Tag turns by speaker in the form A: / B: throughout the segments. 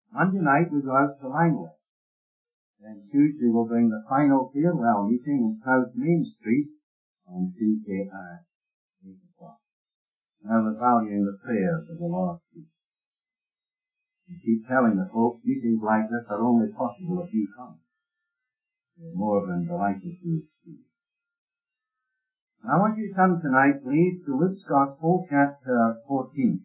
A: Monday night we go out to Langley. Then Tuesday we'll bring the final farewell meeting in South Main Street on Tuesday at 8 o'clock. Now we're valuing the prayers of the Lord's Feast. We keep telling the folks meetings like this are only possible if you come. We're more than delighted to see. Now I want you to come tonight, please, to Luke's Gospel, chapter 14.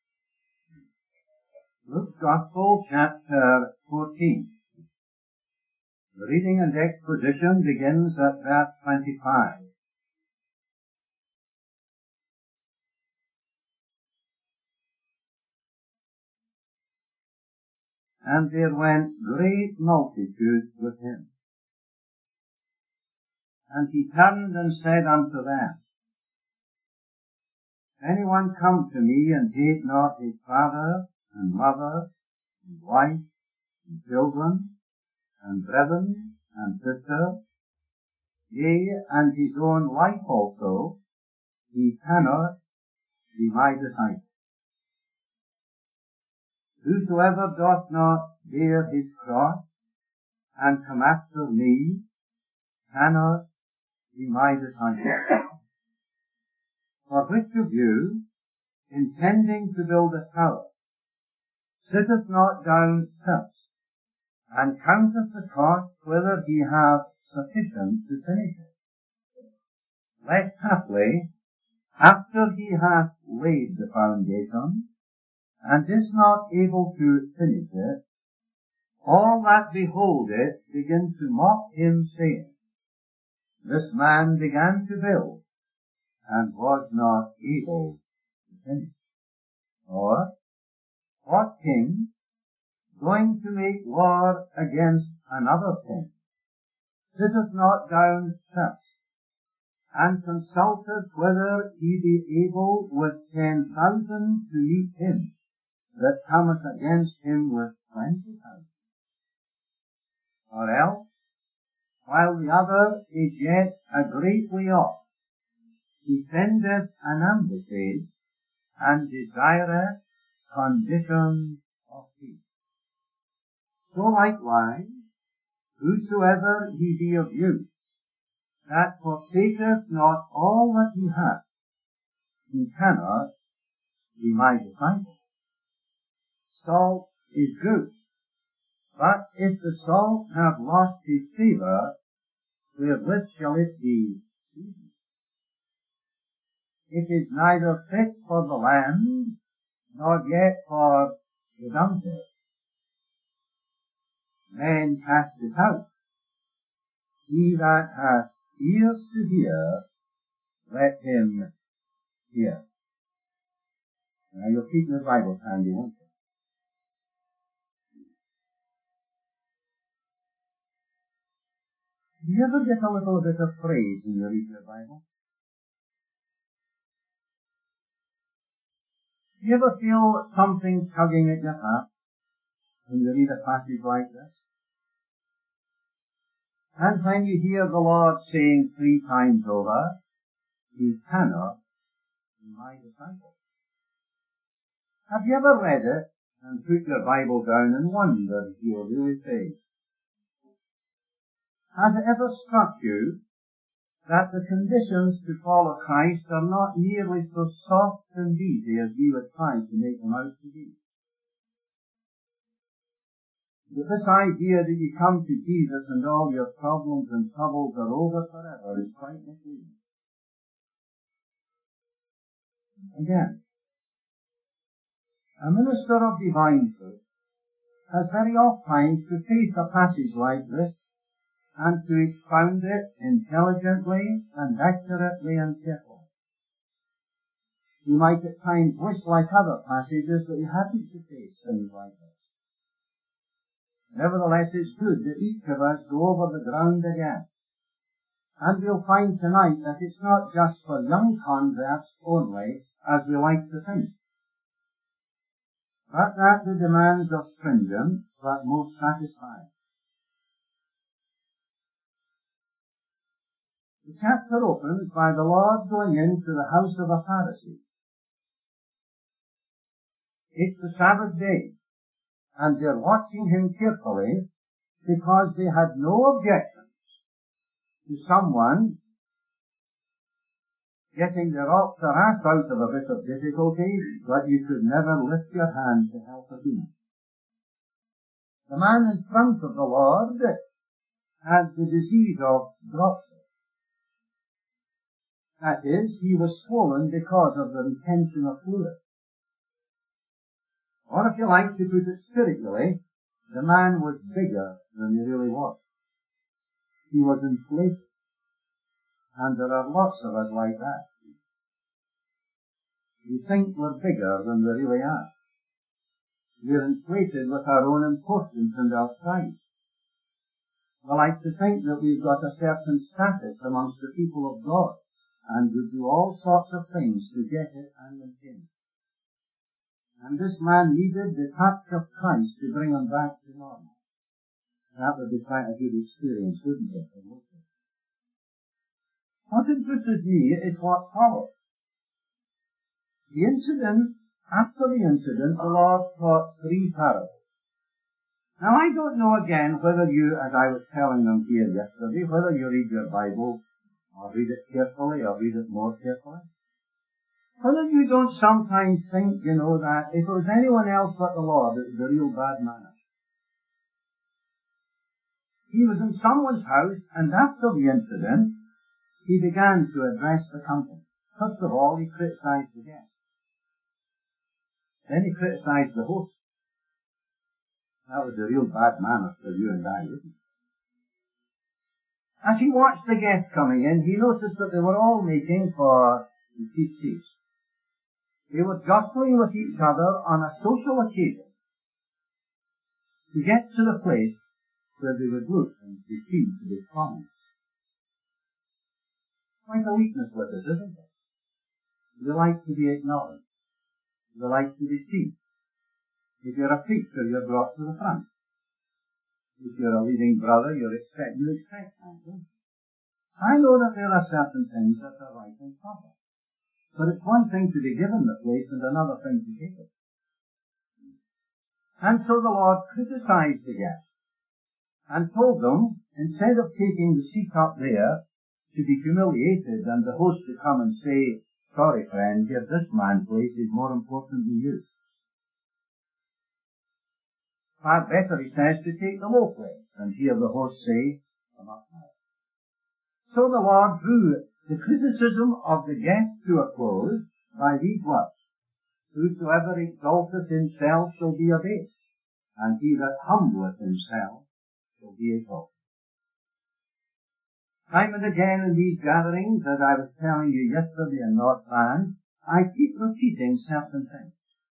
A: Luke's Gospel, chapter 14. The reading and exposition begins at verse 25. And there went great multitudes with him. And he turned and said unto them, Anyone come to me and hate not his father and mother and wife and children and brethren and sisters, yea, and his own life also, he cannot be my disciple. Whosoever doth not bear his cross and come after me cannot be my disciple. For which of you, intending to build a tower, sitteth not down first, and counteth the cost whether he have sufficient to finish it? Lest haply, after he hath laid the foundation, and is not able to finish it, all that behold it begin to mock him, saying, This man began to build, and was not able to finish. Or, what king, going to make war against another king, sitteth not down first, and consulteth whether he be able with 10,000 to meet him that cometh against him with 20,000? Or else, while the other is yet a great way off, he sendeth an embassage, and desireth conditions of peace. So likewise, whosoever he be of you, that forsaketh not all that he hath, he cannot be my disciple. Salt is good, but if the salt have lost his savour, wherewith shall it be seasoned? It is neither fit for the land, nor yet for the dunghill. Men cast it out. He that hath ears to hear, let him hear. Now you'll keep your Bible handy, won't you? Do you ever get a little bit afraid when you read your Bible? Do you ever feel something tugging at your heart when you read a passage like this? And when you hear the Lord saying 3 times over, He cannot be my disciple. Have you ever read it and put your Bible down and wondered if you're really saved? Has it ever struck you that the conditions to follow Christ are not nearly so soft and easy as we would try to make them out to be? That this idea that you come to Jesus and all your problems and troubles are over forever is quite misleading. Again, a minister of divine truth has very oft times to face a passage like this and to expound it intelligently and accurately and carefully. You might at times wish, like other passages, that you hadn't to face things like this. Nevertheless, it's good that each of us go over the ground again. And we'll find tonight that it's not just for young converts only, as we like to think, but that the demands are stringent, but most satisfying. The chapter opens by the Lord going into the house of a Pharisee. It's the Sabbath day, and they're watching him carefully because they had no objections to someone getting the rocks or ass out of a bit of difficulty, but you could never lift your hand to help a human. The man in front of the Lord had the disease of dropsy. That is, he was swollen because of the retention of fluid. Or if you like to put it spiritually, the man was bigger than he really was. He was inflated. And there are lots of us like that. We think we're bigger than we really are. We're inflated with our own importance and our pride. We like to think that we've got a certain status amongst the people of God, and we do all sorts of things to get it and maintain it. And this man needed the touch of Christ to bring him back to normal. That would be quite a good experience, wouldn't it, for most of us? What interested me is what follows. After the incident, the Lord taught 3 parables. Now I don't know again whether you, as I was telling them here yesterday, whether you read your Bible, or read it carefully, or read it more carefully. Whether you don't sometimes think, that if it was anyone else but the Lord, it was a real bad man. He was in someone's house, and after the incident, he began to address the company. First of all, he criticized the guests. Then he criticized the host. That was a real bad manners for you and I, wouldn't it? As he watched the guests coming in, he noticed that they were all making for the cheap seats. They were jostling with each other on a social occasion to get to the place where they would look and be seen to be prominent. Quite a weakness with it, isn't it? They like to be acknowledged. They like to be seen. If you're a preacher, you're brought to the front. If you're a leading brother, you expect that, don't you? I know that there are certain things that are right and proper. But it's one thing to be given the place and another thing to take it. And so the Lord criticized the guests and told them, instead of taking the seat up there to be humiliated and the host to come and say, sorry friend, give this man place is more important than you. Far better, he says, to take the low place and hear the host say, come up now. So the Lord drew the criticism of the guests to a close by these words. Whosoever exalteth himself shall be abased, and he that humbleth himself shall be exalted. Time and again in these gatherings, as I was telling you yesterday in North Van, I keep repeating certain things.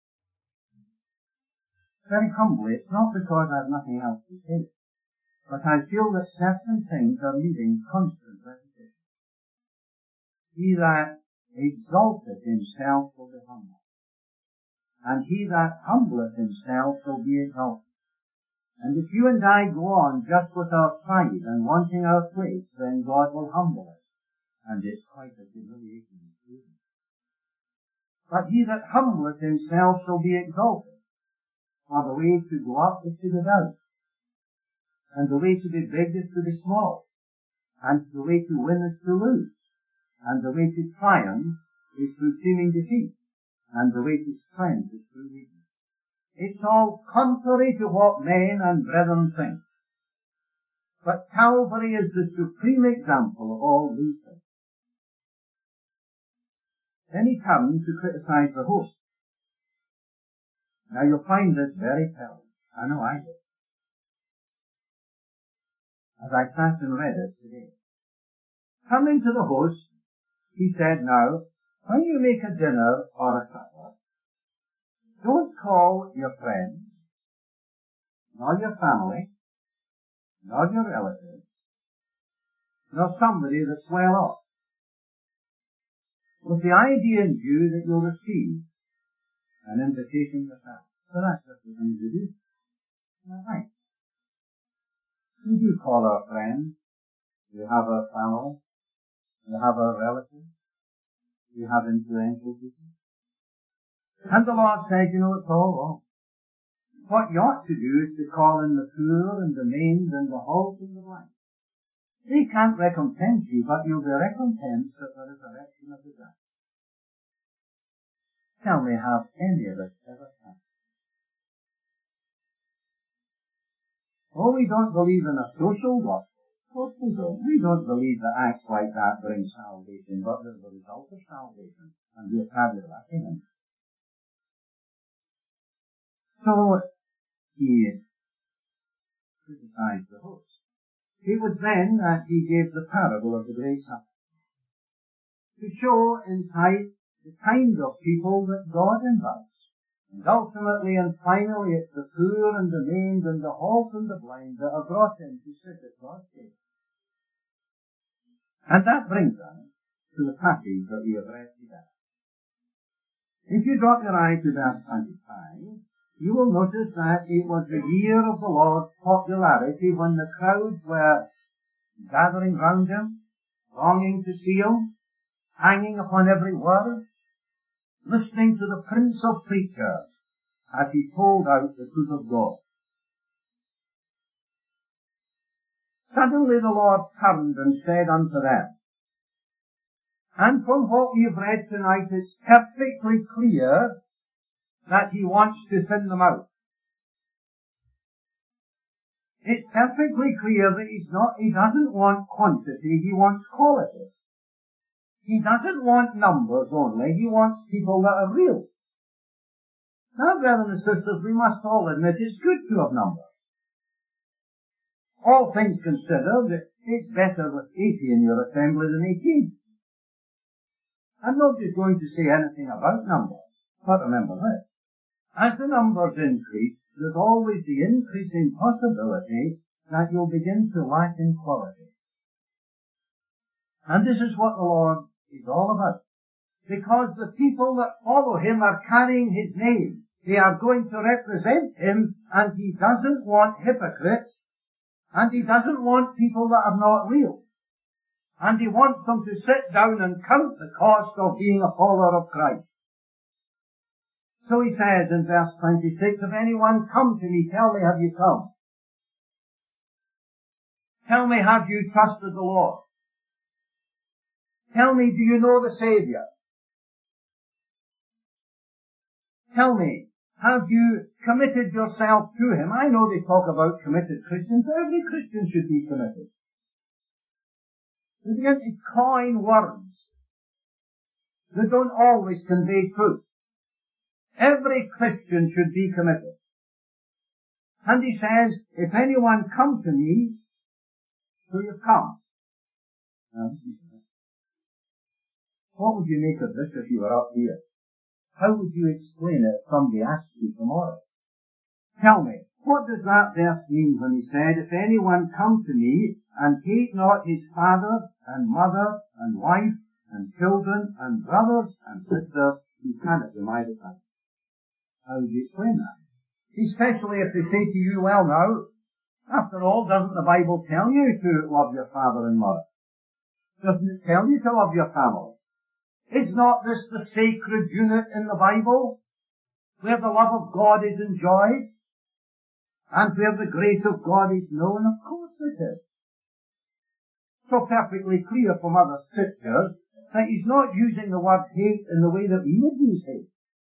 A: Very humbly, it's not because I have nothing else to say, but I feel that certain things are needing constant repetition. He that exalteth himself shall be humbled, and he that humbleth himself shall be exalted. And if you and I go on just with our pride and wanting our place, then God will humble us, and it's quite a humiliating experience. But he that humbleth himself shall be exalted. For the way to go up is to go down, and the way to be big is to be small, and the way to win is to lose, and the way to triumph is through seeming defeat, and the way to strength is through weakness. It's all contrary to what men and brethren think. But Calvary is the supreme example of all these things. Then he turned to criticize the host. Now you'll find this very telling. I know I did. As I sat and read it today. Coming to the host, he said, now, when you make a dinner or a supper, don't call your friends, nor your family, nor your relatives, nor somebody that's well off, with the idea in view that you'll receive an invitation yourself. So that's just the thing to do. All right. We do call our friends, we have our family, we have our relatives, we have influential people. And the Lord says, it's all wrong. what you ought to do is to call in the poor and the maimed and the halt and the blind. They can't recompense you, but you'll be recompensed at the resurrection of the dead. Tell me, have any of us ever had? Oh, we don't believe in a social gospel. Of course we don't. We don't believe that acts like that bring salvation, but they're the result of salvation, and we're sadly lacking in. So, he criticized the host. It was then that he gave the parable of the great supper, to show in type the kind of people that God invites. And ultimately and finally it's the poor and the maimed and the halt and the blind that are brought in to sit at God's table. And that brings us to the passage that we have read together. If you drop your eye to verse 25, you will notice that it was the year of the Lord's popularity when the crowds were gathering round him, longing to see him, hanging upon every word, listening to the Prince of Preachers as he told out the truth of God. Suddenly the Lord turned and said unto them, and from what we've read tonight, it's perfectly clear that he wants to thin them out. It's perfectly clear that he doesn't want quantity, he wants quality. He doesn't want numbers only, he wants people that are real. Now, brothers and sisters, we must all admit it's good to have numbers. All things considered, it's better with 80 in your assembly than 18. I'm not just going to say anything about numbers, but remember this. As the numbers increase, there's always the increasing possibility that you'll begin to lack in quality. And this is what the Lord is all about. Because the people that follow him are carrying his name. They are going to represent him, and he doesn't want hypocrites, and he doesn't want people that are not real. And he wants them to sit down and count the cost of being a follower of Christ. So he says in verse 26, if anyone come to me, tell me, have you come? Tell me, have you trusted the Lord? Tell me, do you know the Saviour? Tell me, have you committed yourself to him? I know they talk about committed Christians, but every Christian should be committed. They begin to coin words that don't always convey truth. Every Christian should be committed. And he says, if anyone come to me, so you've come. Now, what would you make of this if you were up here? How would you explain it if somebody asked you tomorrow? Tell me, what does that verse mean when he said, if anyone come to me and hate not his father and mother and wife and children and brothers and sisters, he cannot be my disciple. How would you explain that? Especially if they say to you, well now, after all, doesn't the Bible tell you to love your father and mother? Doesn't it tell you to love your family? Is not this the sacred unit in the Bible, where the love of God is enjoyed, and where the grace of God is known? Of course it is. So perfectly clear from other scriptures that he's not using the word hate in the way that we would use hate.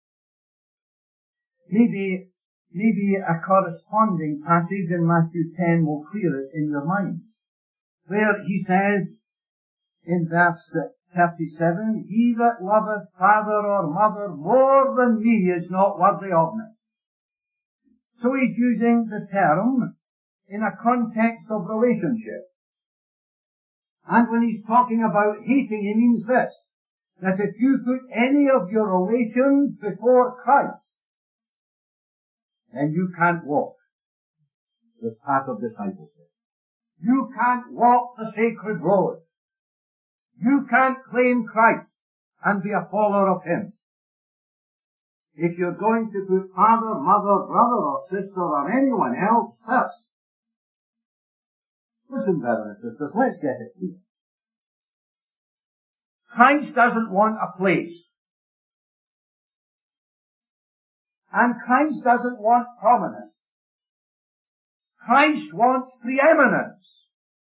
A: Maybe a corresponding passage in Matthew 10 will clear it in your mind, where he says in verse 37, he that loveth father or mother more than me is not worthy of me. So he's using the term in a context of relationship. And when he's talking about hating, he means this, that if you put any of your relations before Christ, then you can't walk the path of discipleship. You can't walk the sacred road. You can't claim Christ and be a follower of him. If you're going to put father, mother, brother or sister or anyone else first. Listen, brothers and sisters, let's get it here. Christ doesn't want a place. And Christ doesn't want prominence. Christ wants preeminence.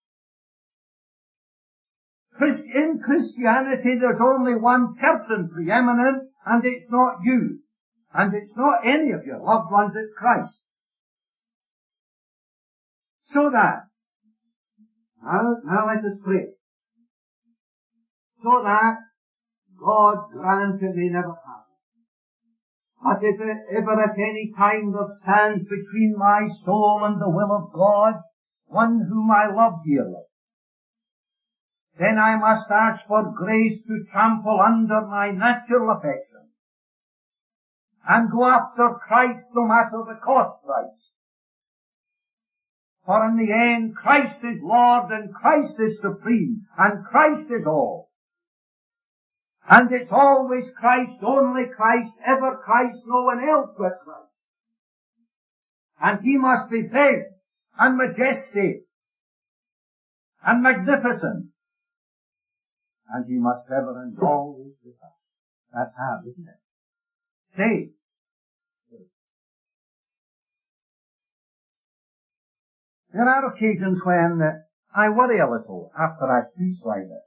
A: In Christianity there's only one person preeminent, and it's not you. And it's not any of your loved ones, it's Christ. So that, now let us pray. So that God grant it may never happen. But if it ever at any time there stands between my soul and the will of God, one whom I love dearly, then I must ask for grace to trample under my natural affection and go after Christ no matter the cost price. For in the end, Christ is Lord and Christ is supreme and Christ is all. And it's always Christ, only Christ, ever Christ, no one else but Christ. And He must be big and majestic and magnificent. And He must ever and always be us. That's hard, isn't it? Say. There are occasions when I worry a little after I preach like this.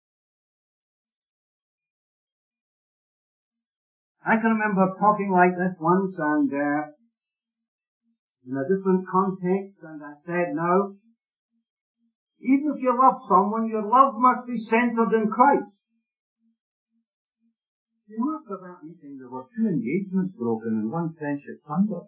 A: I can remember talking like this once and in a different context, and I said, no, even if you love someone, your love must be centered in Christ. You know, after that meeting there were 2 engagements broken and 1 friendship sundered.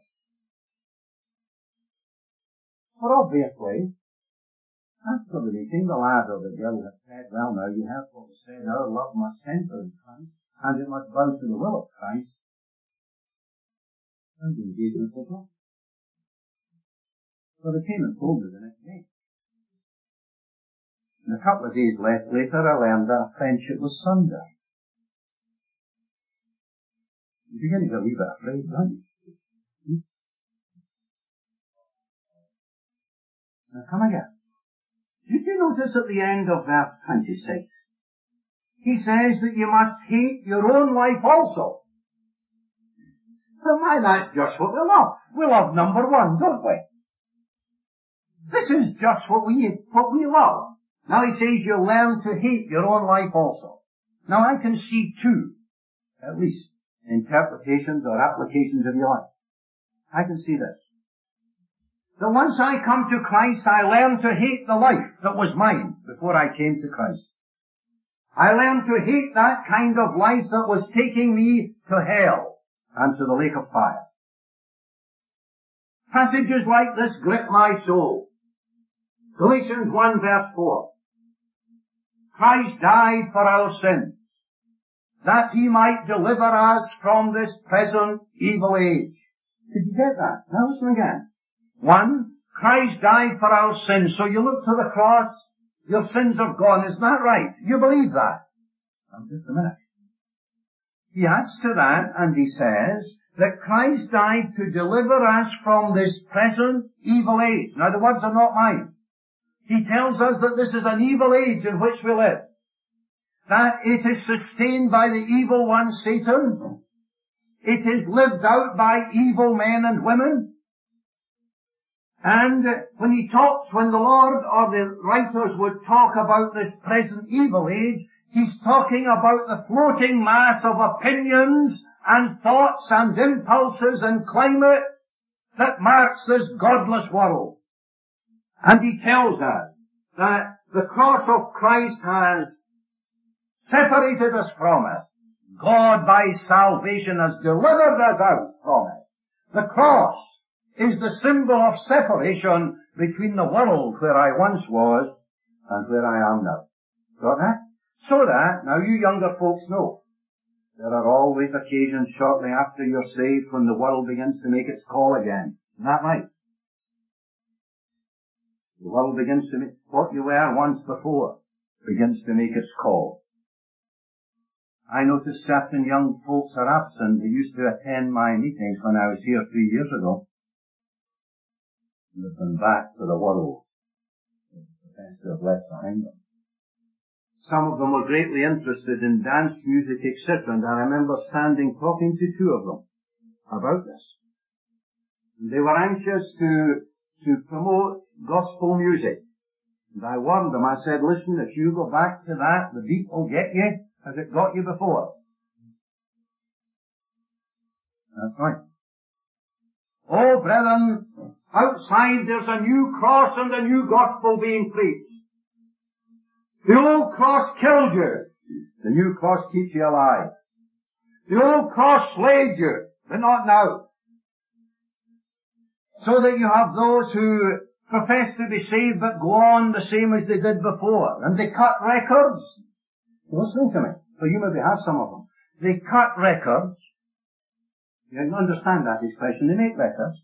A: For obviously, after the meeting, the lad or the girl had said, well now, you have what was said, our love must center in Christ, and it must bow to the will of Christ. And the engagement was wrong. So they came and told me the next day. And a couple of days later, I learned that a friendship was sundered. You begin to get a wee bit afraid, don't you? Now come again. Did you notice at the end of verse 26? He says that you must hate your own life also. Well, my, that's just what we love. We love number 1, don't we? This is just what we love. Now he says you learn to hate your own life also. Now I can see 2, at least, interpretations or applications of your life. I can see this. That once I come to Christ, I learn to hate the life that was mine before I came to Christ. I learned to hate that kind of life that was taking me to hell and to the lake of fire. Passages like this grip my soul. Galatians 1 verse 4. Christ died for our sins, that He might deliver us from this present evil age. Did you get that? Now listen again. 1, Christ died for our sins. So you look to the cross, your sins are gone. Isn't that right? You believe that? Now, just a minute. He adds to that and he says that Christ died to deliver us from this present evil age. Now the words are not mine. He tells us that this is an evil age in which we live. That it is sustained by the evil one, Satan. It is lived out by evil men and women. And when the Lord or the writers would talk about this present evil age, He's talking about the floating mass of opinions and thoughts and impulses and climate that marks this godless world. And He tells us that the cross of Christ has separated us from it. God by salvation has delivered us out from it. The cross is the symbol of separation between the world where I once was and where I am now. Got that? So that, now you younger folks know, there are always occasions shortly after you're saved when the world begins to make its call again. Isn't that right? The world begins to make what you were once before, begins to make its call. I notice certain young folks are absent who used to attend my meetings when I was here 3 years ago. They've been back to the world. The best they have left behind them. Some of them were greatly interested in dance, music, etc. And I remember standing talking to 2 of them
B: about this. They were anxious to promote gospel music. And I warned them, I said, listen, if you go back to that, the beat will get you as it got you before. That's right. Oh, brethren, outside there's a new cross and a new gospel being preached. The old cross killed you. The new cross keeps you alive. The old cross slayed you, but not now. So that you have those who profess to be saved but go on the same as they did before. And they cut records. Listen to me, for you maybe have some of them. They cut records. You can understand that expression. They make records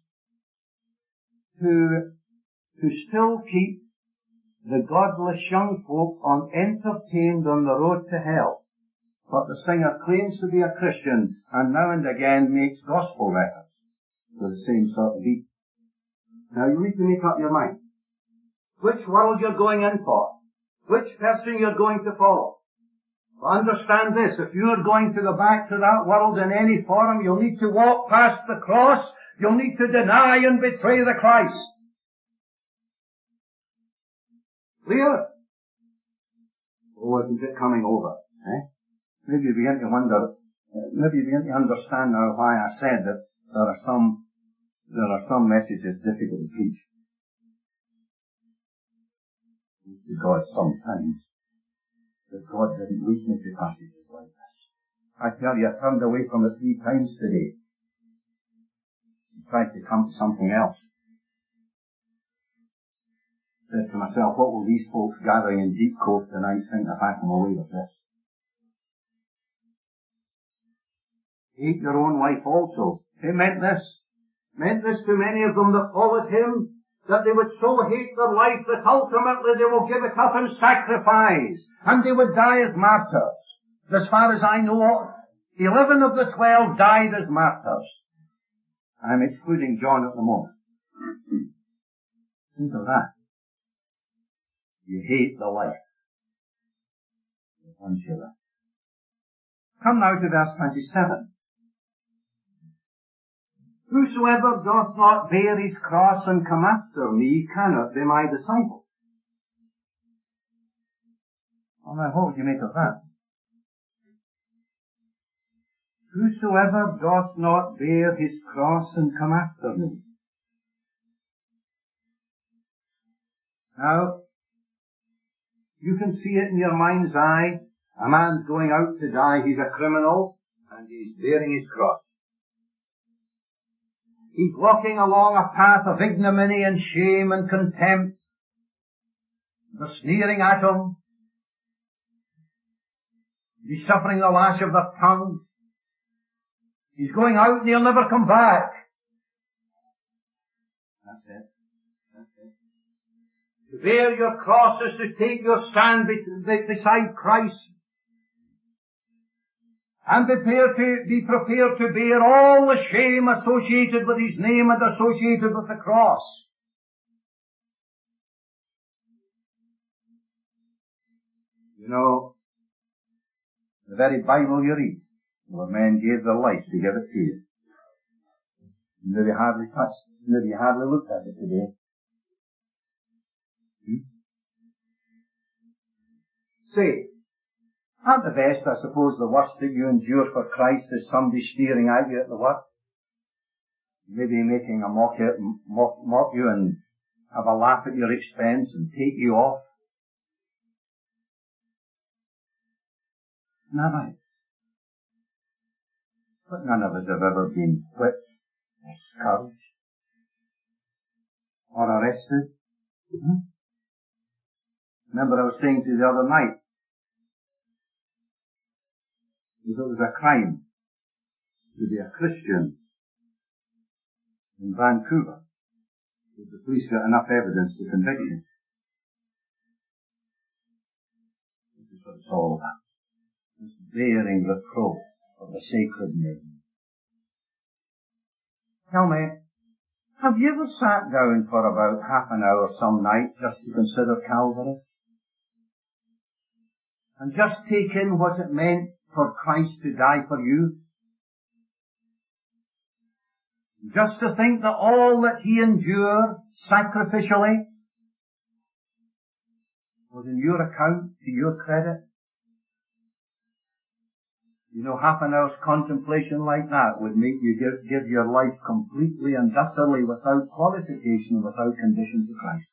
B: to still keep the godless young folk entertained on the road to hell. But the singer claims to be a Christian and now and again makes gospel records with the same sort of beat. Now you need to make up your mind. Which world you're going in for. Which person you're going to follow. But understand this, if you're going to go back to that world in any form, you'll need to walk past the cross. You'll need to deny and betray the Christ. Clear? Oh, isn't it coming over? Maybe you begin to wonder, maybe you begin to understand now why I said that there are some messages difficult to preach. Because sometimes that God didn't lead me to passages like this. I tell you, I turned away from it 3 times today. I tried to come to something else. I said to myself, what will these folks gathering in Deep Cove tonight think if I come away with this? Hate your own life also. It meant this. Meant this to many of them that followed him, that they would so hate their life that ultimately they will give it up in sacrifice, and they would die as martyrs. As far as I know, 11 of the 12 died as martyrs. I'm excluding John at the moment. Think of that. You hate the life once you live. Come now to verse 27. Whosoever doth not bear his cross and come after me cannot be my disciple. Well, now, what would you make of that? Whosoever doth not bear his cross and come after me. Now, you can see it in your mind's eye. A man's going out to die. He's a criminal, and he's bearing his cross. He's walking along a path of ignominy and shame and contempt. They're sneering at him. He's suffering the lash of their tongue. He's going out and he'll never come back. That's it. That's it. To bear your cross is to take your stand beside Christ. And be prepared to bear all the shame associated with his name and associated with the cross. You know, the very Bible you read, where men gave their life to give it to you. Maybe hardly touched, maybe hardly looked at it today. Say, at the best, I suppose the worst that you endure for Christ is somebody staring at you at the work. Maybe making a mock you and have a laugh at your expense and take you off. Never. But none of us have ever been whipped or scourged or arrested. Remember I was saying to you the other night, if it was a crime to be a Christian in Vancouver, did the police get enough evidence to convict you? This is what it's all about. It's bearing reproach for the sacred name. Tell me, have you ever sat down for about half an hour some night just to consider Calvary? And just take in what it meant for Christ to die for you? Just to think that all that he endured sacrificially was in your account, to your credit. You know, half an hour's contemplation like that would make you give your life completely and utterly without qualification and without condition to Christ.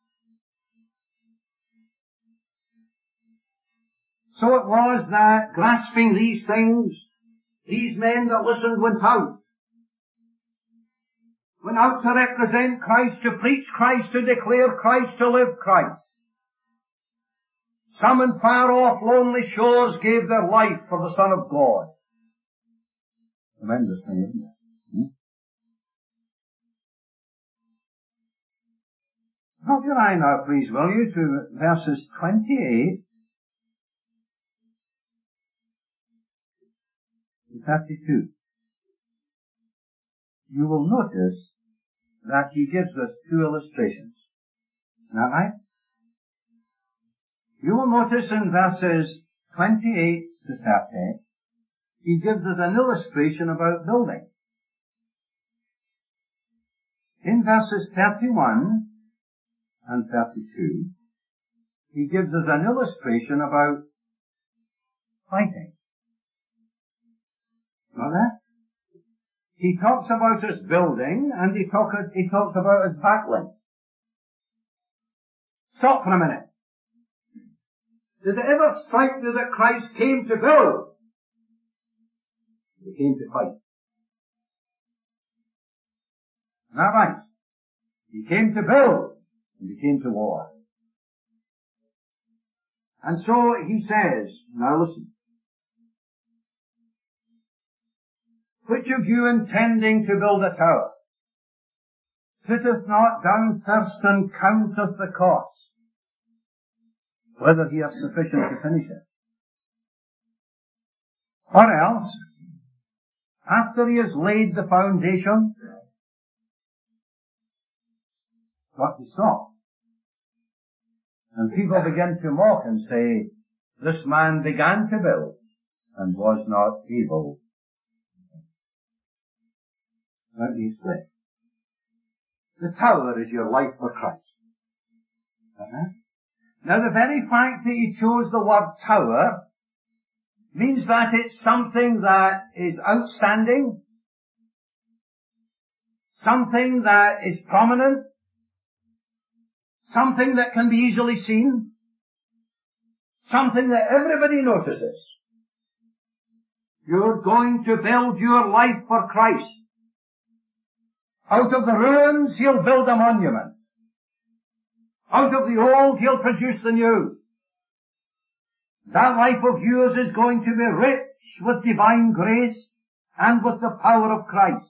B: So it was that, grasping these things, these men that listened went out to represent Christ, to preach Christ, to declare Christ, to live Christ. Some in far off lonely shores gave their life for the Son of God. Tremendous thing, isn't it? Have your eye now, please, will you, to verses 28 to 32. You will notice that he gives us two illustrations. Isn't that right? You will notice in verses 28 to 30, he gives us an illustration about building. In verses 31 and 32, he gives us an illustration about fighting. Know that? He talks about us building, and he talks about us battling. Stop for a minute. Did it ever strike you that Christ came to build? He came to fight. Isn't that right? He came to build, and he came to war. And so he says, now listen, which of you intending to build a tower sitteth not down first and counteth the cost, whether he hath sufficient to finish it? Or else, after he has laid the foundation, what to stop? And people begin to mock and say, this man began to build and was not able. Let me explain. The tower is your life for Christ. Now the very fact that he chose the word tower means that it's something that is outstanding, something that is prominent, something that can be easily seen, something that everybody notices. You're going to build your life for Christ. Out of the ruins, he'll build a monument. Out of the old, he'll produce the new. That life of yours is going to be rich with divine grace and with the power of Christ.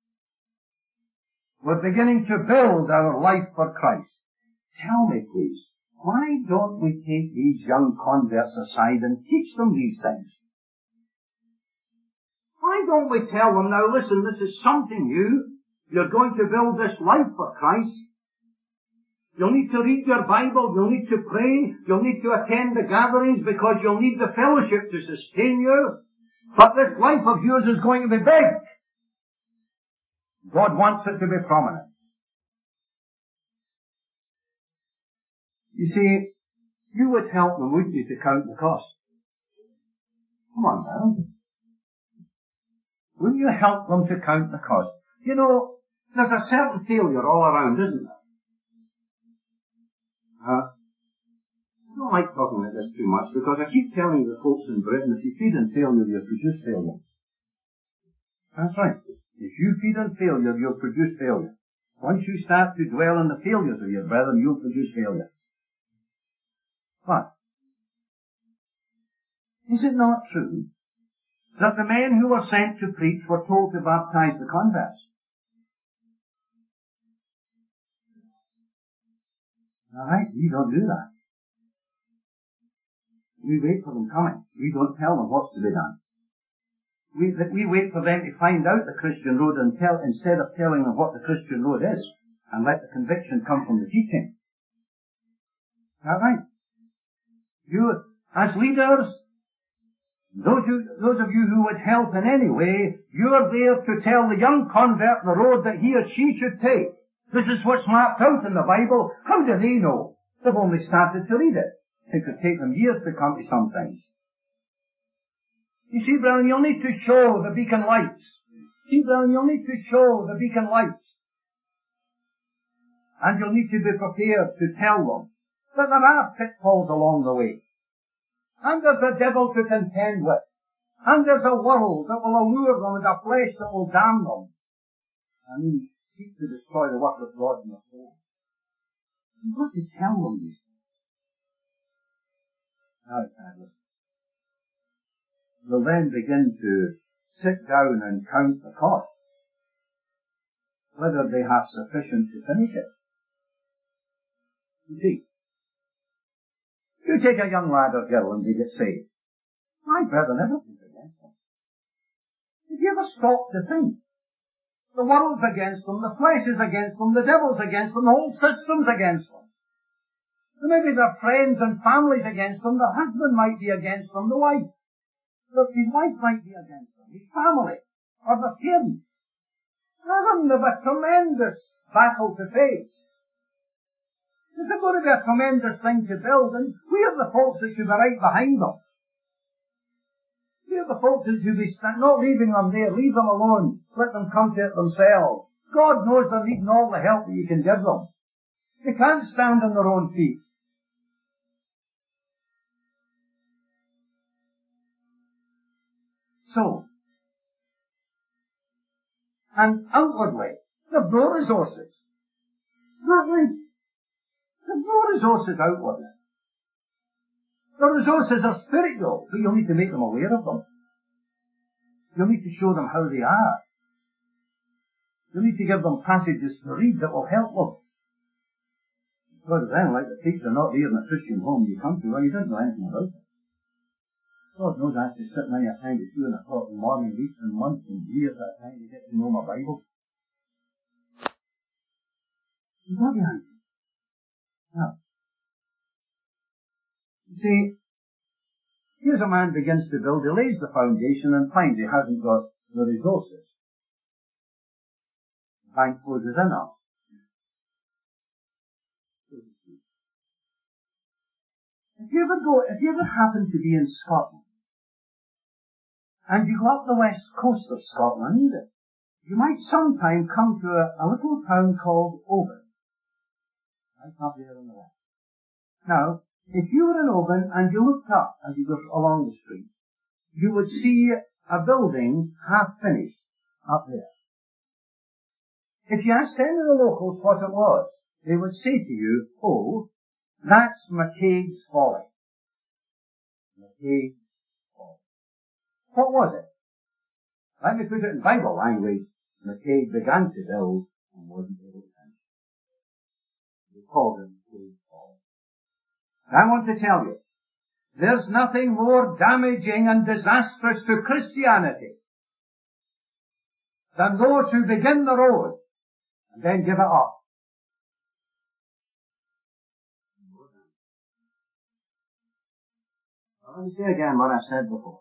B: We're beginning to build our life for Christ. Tell me, please, why don't we take these young converts aside and teach them these things? Why don't we tell them, now listen, this is something new. You're going to build this life for Christ. You'll need to read your Bible, you'll need to pray, you'll need to attend the gatherings because you'll need the fellowship to sustain you. But this life of yours is going to be big. God wants it to be prominent. You see, you would help them, wouldn't you, to count the cost? Come on now. Wouldn't you help them to count the cost? You know, there's a certain failure all around, isn't there? I don't like talking about this too much because I keep telling the folks in Britain, if you feed on failure, you'll produce failure. That's right. If you feed on failure, you'll produce failure. Once you start to dwell on the failures of your brethren, you'll produce failure. But, is it not true that the men who were sent to preach were told to baptize the converts? Alright, we don't do that. We wait for them coming. We don't tell them what's to be done. We wait for them to find out the Christian road and instead of telling them what the Christian road is, and let the conviction come from the teaching. Alright. You, as leaders, Those of you who would help in any way, you're there to tell the young convert the road that he or she should take. This is what's mapped out in the Bible. How do they know? They've only started to read it. It could take them years to come to some things. You see, brethren, you'll need to show the beacon lights. See, brethren, you'll need to show the beacon lights. And you'll need to be prepared to tell them that there are pitfalls along the way. And there's a devil to contend with. And there's a world that will allure them and a flesh that will damn them. And he seeks to destroy the work of God in their soul. You've got to tell them these things. Now, sadly, they'll then begin to sit down and count the cost, whether they have sufficient to finish it. You see, you take a young lad or girl and they get saved. My brethren, everything's against them. Have you ever stopped to think? The world's against them, the flesh is against them, the devil's against them, the whole system's against them. And maybe their friends and families against them, the husband might be against them, the wife. His wife might be against them, his family, or the parents. They've a tremendous battle to face. It's going to be a tremendous thing to build, and we are the folks that should be right behind them. We are the folks that should be not leaving them there, leave them alone, let them come to it themselves. God knows they're needing all the help that you can give them. They can't stand on their own feet. So, and outwardly, they've no resources. Not right. They've no resources outwardly. The resources are spiritual, but you'll need to make them aware of them. You'll need to show them how they are. You'll need to give them passages to read that will help them. Because then, like the teacher not there in a Christian home you come to, well, you don't know anything about it. God knows I have to sit many a time at 2:00 in the morning, weeks and months and years at a time to get to know my Bible. You've got the answer. Now, you see, here's a man begins to build, he lays the foundation and finds he hasn't got the resources. The bank closes in on. If you ever happen to be in Scotland, and you go up the west coast of Scotland, you might sometime come to a little town called Oban. Right up there on the west. Now, if you were in Oban and you looked up as you go along the street, you would see a building half finished up there. If you asked any of the locals what it was, they would say to you, oh, that's McCaig's Folly. McCaig's Folly. What was it? Let me put it in Bible language. McCaig began to build and wasn't able to finish. They called it McCaig's Folly. I want to tell you, there's nothing more damaging and disastrous to Christianity than those who begin the road and then give it up. Let me say again what I said before.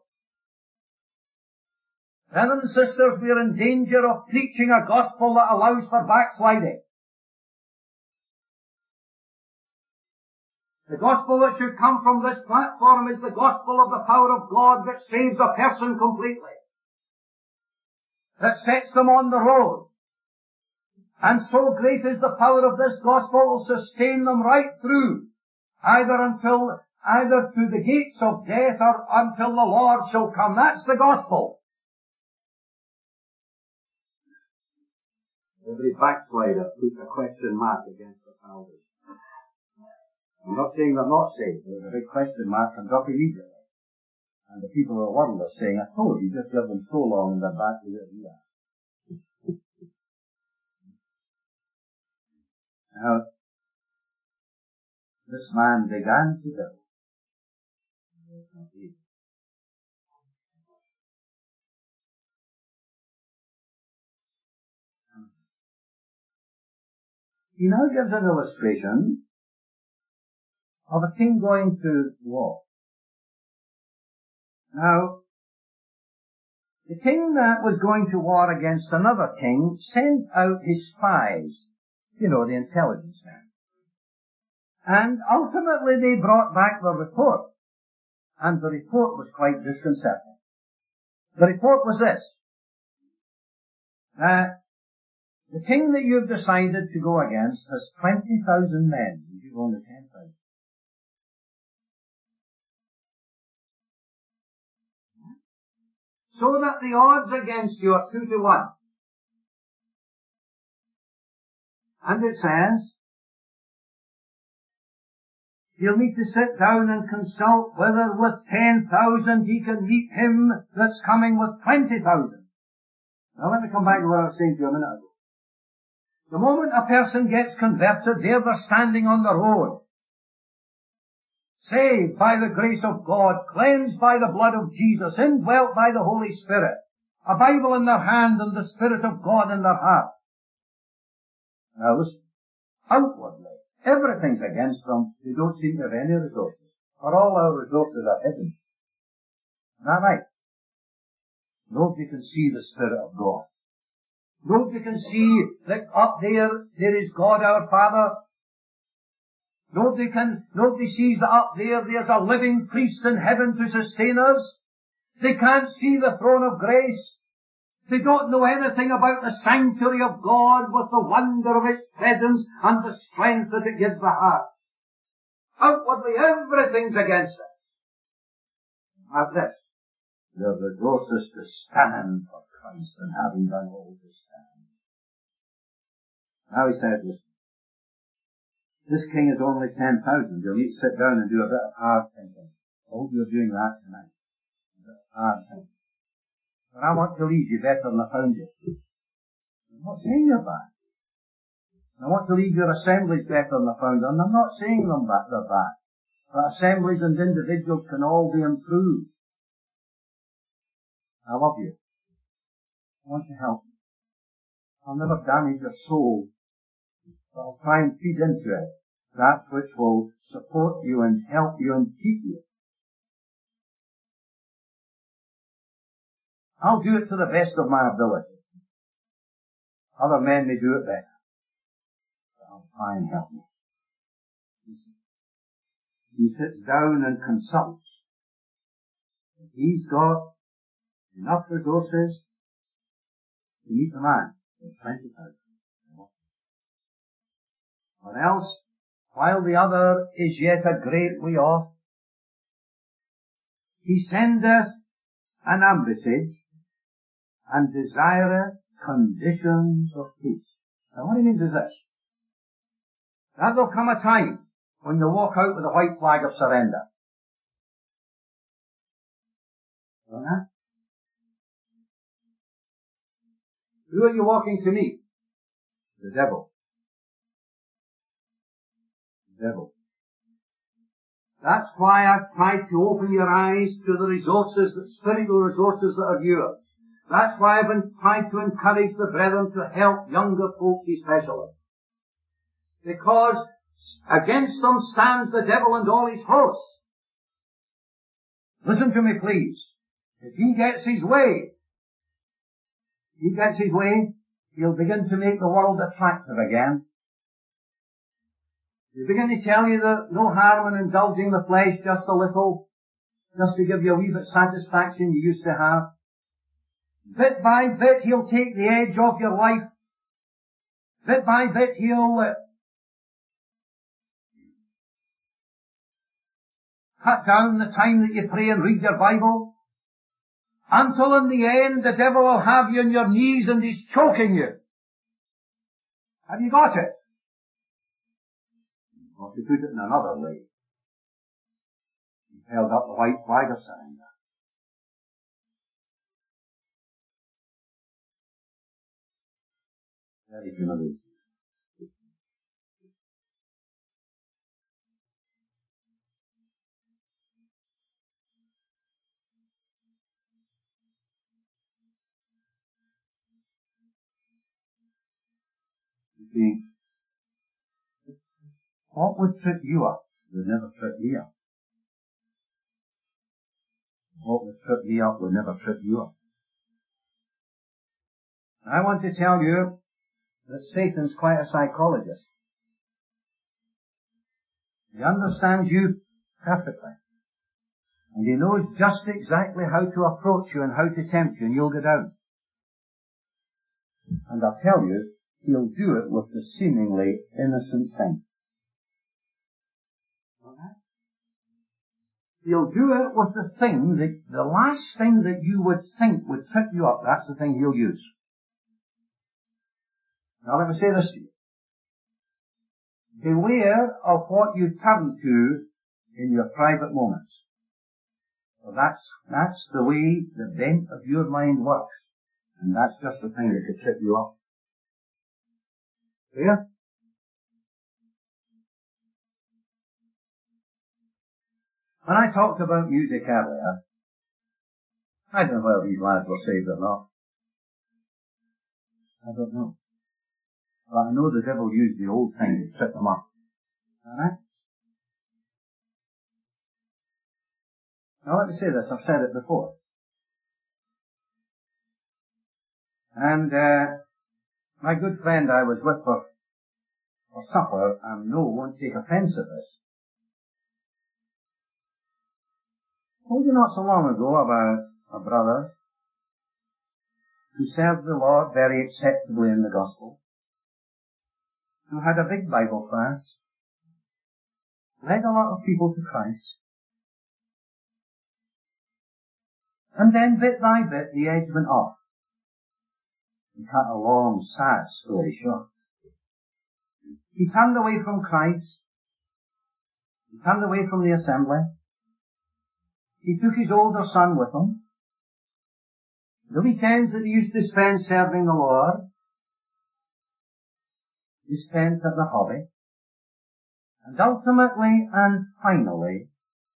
B: Brothers and sisters, we are in danger of preaching a gospel that allows for backsliding. The gospel that should come from this platform is the gospel of the power of God that saves a person completely. That sets them on the road. And so great is the power of this gospel, it will sustain them right through, either to the gates of death or until the Lord shall come. That's the gospel. Every backslider puts a question mark against the salvation. I'm not saying they're not saved. There's a big question mark comes up immediately. And the people of the world are saying, I told you, just give them so long and they're back to where we are. Now, this man began to build. He now gives an illustration of a king going to war. Now, the king that was going to war against another king sent out his spies, you know, the intelligence men. And ultimately they brought back the report. And the report was quite disconcerting. The report was this: that the king that you've decided to go against has 20,000 men, and you've only 10,000. So that the odds against you are 2 to 1. And it says, he'll need to sit down and consult whether with 10,000 he can meet him that's coming with 20,000. Now let me come back to what I was saying to you a minute ago. The moment a person gets converted, there they're standing on the road. Saved by the grace of God, cleansed by the blood of Jesus, indwelt by the Holy Spirit, a Bible in their hand and the Spirit of God in their heart. Now listen, outwardly, everything's against them. They don't seem to have any resources. For all our resources are hidden. Isn't that right? Nobody can see the Spirit of God. Nobody can see that up there is God our Father. Nobody sees that up there's a living priest in heaven to sustain us. They can't see the throne of grace. They don't know anything about the sanctuary of God with the wonder of its presence and the strength that it gives the heart. Outwardly, everything's against us. At this, there are resources to stand for Christ, and having done all to stand. Now he says, listen, this king is only 10,000. You'll need to sit down and do a bit of hard thinking. I hope you're doing that tonight. A bit of hard thinking. But I want to leave you better than I found you. I'm not saying you're bad. I want to leave your assemblies better than I found them. I'm not saying they're bad. But assemblies and individuals can all be improved. I love you. I want to help you. I'll never damage your soul. But I'll try and feed into it that which will support you and help you and keep you. I'll do it to the best of my ability. Other men may do it better. But I'll try and help you. He sits down and consults. He's got enough resources to meet the man in 20,000. Or else, while the other is yet a great way off, he sendeth an ambassage and desireth conditions of peace. Now what he means is this: that there'll come a time when you'll walk out with a white flag of surrender. You know that? Who are you walking to meet? The devil. The devil. That's why I've tried to open your eyes to the resources, the spiritual resources that are yours. That's why I've been trying to encourage the brethren to help younger folks especially. Because against them stands the devil and all his hosts. Listen to me, please. If he gets his way, he'll begin to make the world attractive again. He'll begin to tell you that no harm in indulging the flesh just a little, just to give you a wee bit satisfaction you used to have. Bit by bit he'll take the edge off your life. Bit by bit he'll cut down the time that you pray and read your Bible, until in the end the devil will have you on your knees and he's choking you. Have you got it? Or to put it in another way, he held up the white flag of surrender. Very humiliating. You see, what would trip you up would never trip me up. what would trip me up would never trip you up. I want to tell you that Satan's quite a psychologist. He understands you perfectly. And he knows just exactly how to approach you and how to tempt you, and you'll go down. And I'll tell you, he'll do it with the seemingly innocent thing. He'll do it with the thing that, the last thing that you would think would trip you up, that's the thing he'll use. Now let me say this to you. Beware of what you turn to in your private moments. Well, that's the way the bent of your mind works. And that's just the thing that could trip you up. Clear? When I talked about music earlier, I don't know whether these lads were saved or not. I don't know. But I know the devil used the old thing to trip them up. Alright? Now let me say this, I've said it before. And my good friend I was with for supper, and no, won't take offence at this. Told you not so long ago about a brother who served the Lord very acceptably in the gospel, who had a big Bible class, led a lot of people to Christ, and then bit by bit the edge went off. He cut a long, sad story short. He turned away from Christ. He turned away from the assembly. He took his older son with him. The weekends that he used to spend serving the Lord, he spent at the hobby. And ultimately and finally,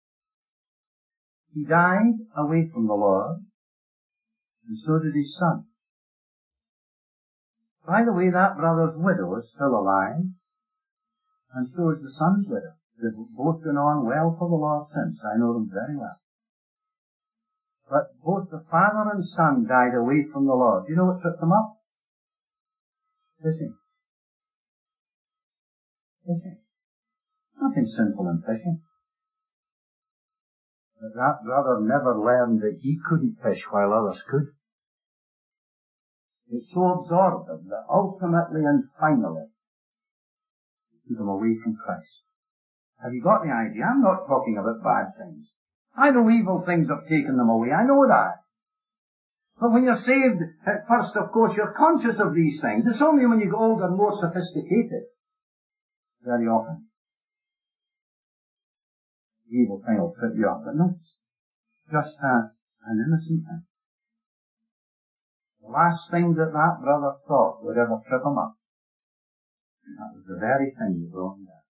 B: he died away from the Lord, and so did his son. By the way, that brother's widow is still alive, and so is the son's widow. They've both gone on well for the Lord since. I know them very well. But both the father and son died away from the Lord. Do you know what tripped them up? Fishing. Fishing. Nothing sinful in fishing. But that brother never learned that he couldn't fish while others could. It so absorbed him that ultimately and finally it took him away from Christ. Have you got the idea? I'm not talking about bad things. I know evil things have taken them away. I know that. But when you're saved, at first, of course, you're conscious of these things. It's only when you get older and more sophisticated, very often, the evil thing will trip you up. But no, it's just an innocent thing. The last thing that brother thought would ever trip him up, that was the very thing that brought him down.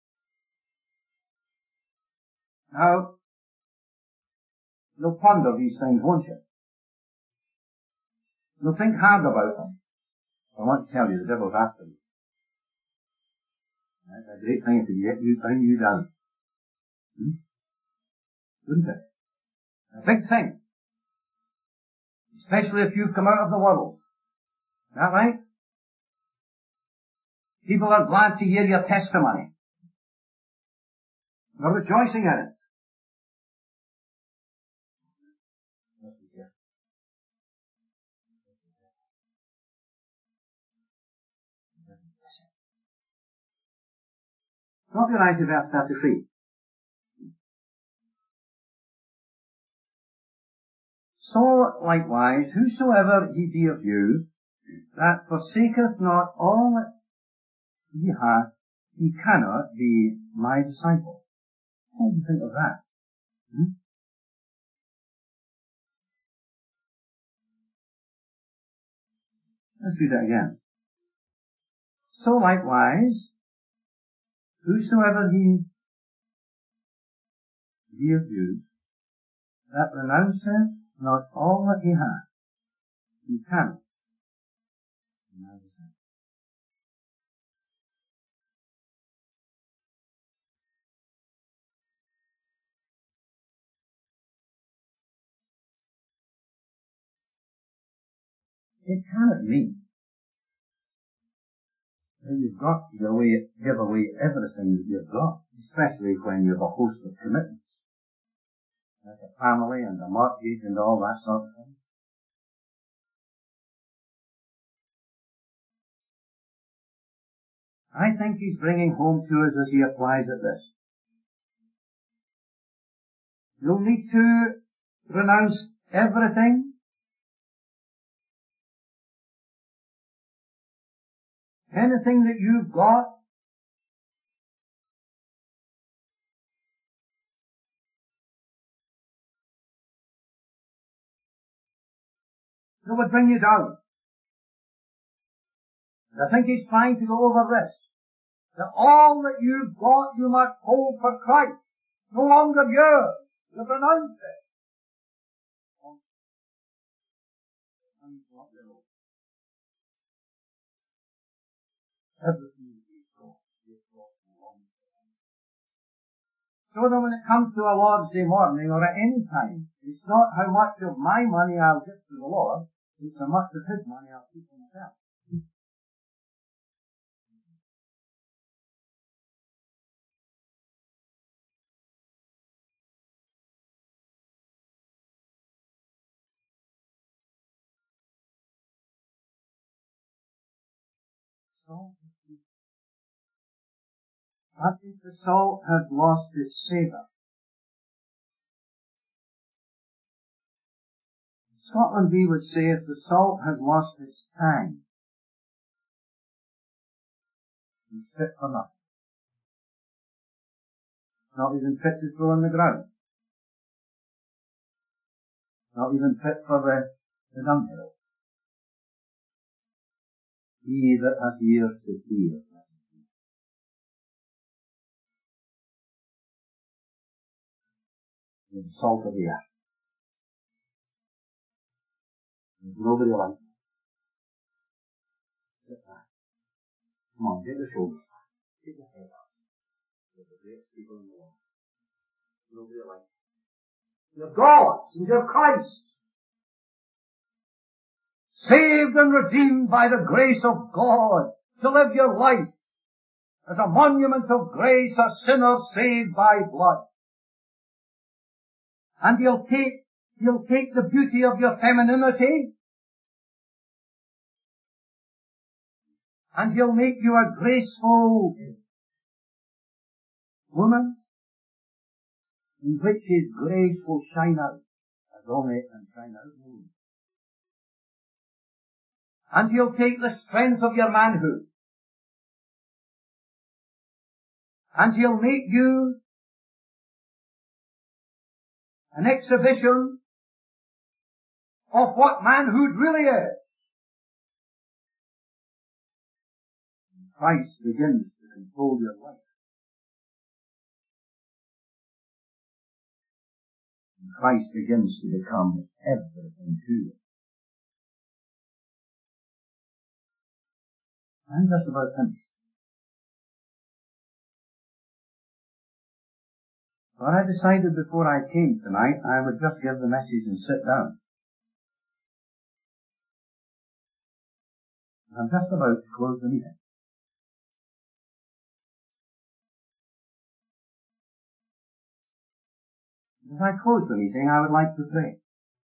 B: Now, you'll ponder these things, won't you? You'll think hard about them. I want to tell you, the devil's after you. That's a great thing if he can bring you down. Wouldn't it? A big thing. Especially if you've come out of the world. Is that right? People are glad to hear your testimony. They're rejoicing in it. Drop your eyes to verse 33. So likewise, whosoever he be of you, that forsaketh not all that he hath, he cannot be my disciple. What do you think of that? Let's read it again. So likewise, whosoever he be of you, that renounceth not all that he hath, he cannot be my disciple.
A: It cannot mean that you've got to give away everything that you've got, especially when you have a host of commitments, like a family and a mortgage and all that sort of thing. I think he's bringing home to us as he applies it this. You'll need to renounce everything. Anything that you've got. That would bring you down. I think he's trying to go over this. That all that you've got you must hold for Christ. No longer yours. You've renounced it. Everything you've got. So that when it comes to a Lord's Day morning or at any time, it's not how much of my money I'll give to the Lord, it's how much of His money I'll keep for myself. I think the salt has lost its savour. In Scotland we would say if the salt has lost its tang, it's fit for nothing. Not even fit to throw on the ground. Not even fit for the dunghill. He that hath ears to hear. The salt of the earth. There's nobody like it. Sit back. Come on, get the shoulders back. Get your head up. You're the greatest people in the world. Nobody like it. You're God's and you're Christ. Saved and redeemed by the grace of God to live your life as a monument of grace, a sinner saved by blood. And He'll take the beauty of your femininity and He'll make you a graceful woman in which His grace will shine out as only it can shine out in you. And He'll take the strength of your manhood and He'll make you an exhibition of what manhood really is. And Christ begins to control your life. And Christ begins to become everything to you. I'm just about finished. But I decided before I came tonight I would just give the message and sit down. I'm just about to close the meeting. As I close the meeting, I would like to pray.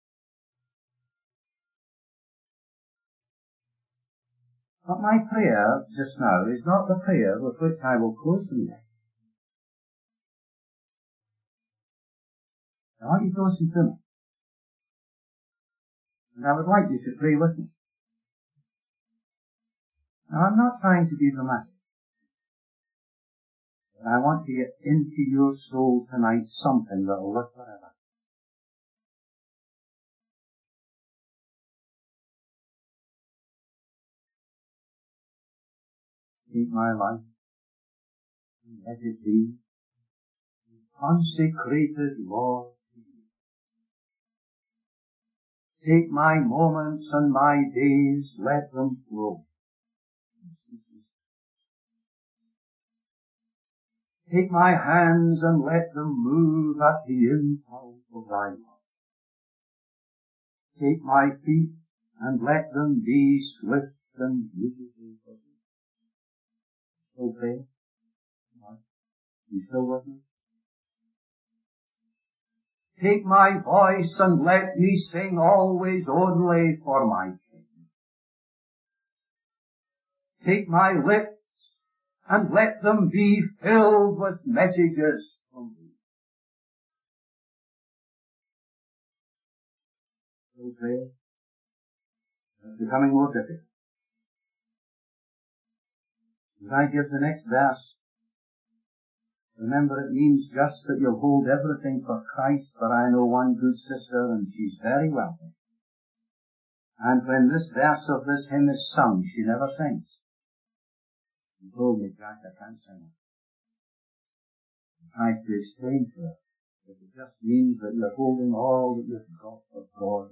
A: But my prayer just now is not the prayer with which I will close the meeting. I want you to listen to me. And I would like you to pray with me. Now I'm not trying to be dramatic. But I want to get into your soul tonight something that will live forever. Take my life, and let it be consecrated, Lord. Take my moments and my days, let them flow. Take my hands and let them move at the impulse of thy love. Take my feet
B: and let them be swift and beautiful for thee. Still pray? You still with me? Take my voice and let me sing always only for my King. Take my lips and let them be filled with messages from thee. Still pray? It's becoming more difficult. As I give the next verse, remember, it means just that you'll hold everything for Christ, for I know one good sister, and she's very wealthy. And when this verse of this hymn is sung, she never sings. She told me, Jack, I can't sing it. I tried to explain to her that it just means that you're holding all that you've got for God.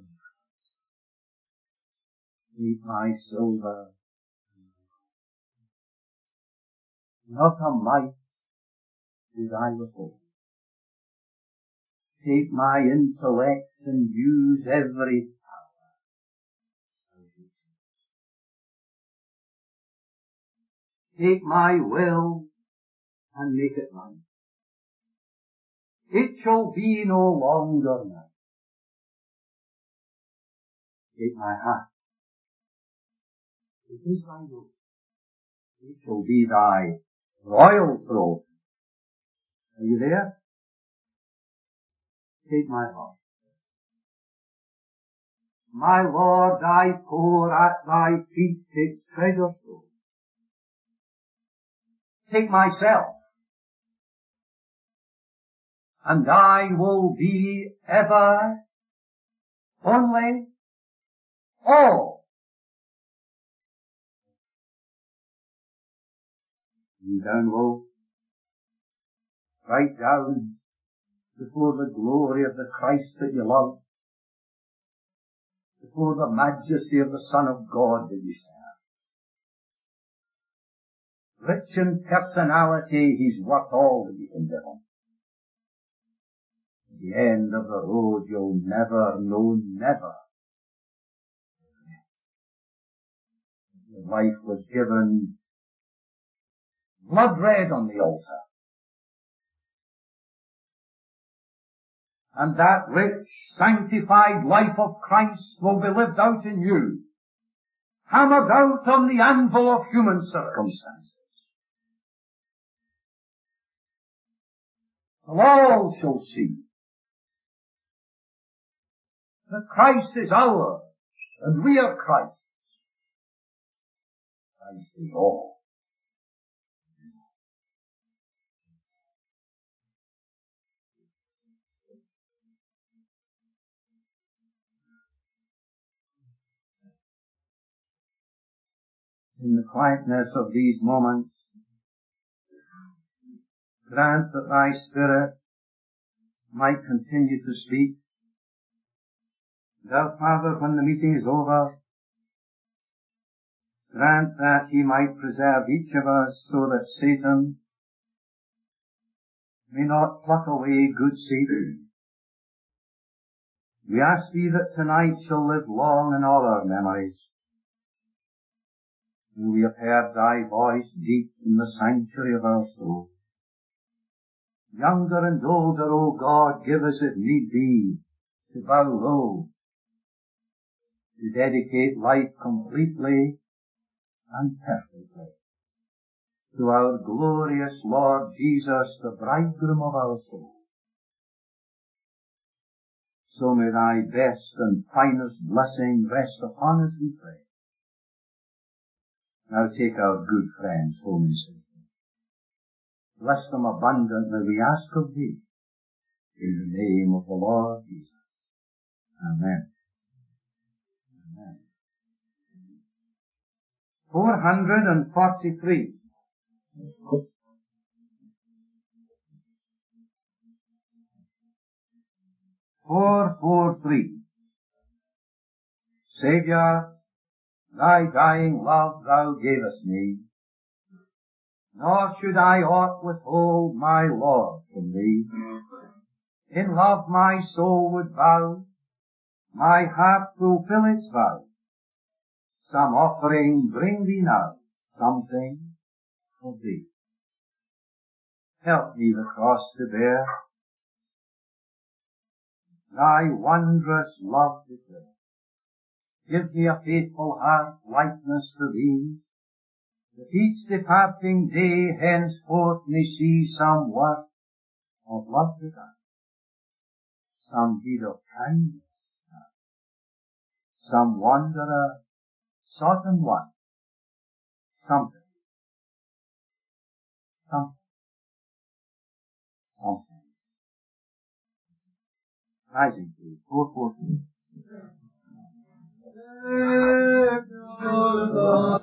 B: Keep my silver, not a mite did I withhold. Take my intellect and use every power as you choose. Take my will and make it mine. It shall be no longer mine. Take my heart. It is thy will. It shall be thy royal throne. Are you there? Take my heart. My Lord, I pour at thy feet its treasure store. Take myself, and I will be ever, only, all. You down low, right down before the glory of the Christ that you love, before the majesty of the Son of God that you serve. Rich in personality, he's worth all that you can give him. At the end of the road, you'll never know, never. Your life was given blood red on the altar. And that rich, sanctified life of Christ will be lived out in you, hammered out on the anvil of human circumstances. And all shall see that Christ is ours, and we are Christ's. Christ is all. In the quietness of these moments, grant that thy Spirit might continue to speak. Thou, Father, when the meeting is over, grant that he might preserve each of us so that Satan may not pluck away good seed. We ask thee that tonight shall live long in all our memories. And we have heard thy voice deep in the sanctuary of our soul. Younger and older, O God, give us if need be to bow low, to dedicate life completely and perfectly to our glorious Lord Jesus, the bridegroom of our soul. So may thy best and finest blessing rest upon us, we pray. Now take our good friends home in safety. Bless them abundantly, we ask of thee, in the name of the Lord Jesus. Amen. Amen. 443. Saviour, thy dying love thou gavest me, nor should I aught withhold, my Lord, from thee. In love my soul would bow, my heart fulfill its vow, some offering bring thee now, something of thee. Help me the cross to bear, thy wondrous love declare. Give me a faithful heart, likeness to thee, that each departing day henceforth may see some work of love begun, some deed of kindness, some wanderer sought and won, something, rising to 4:14.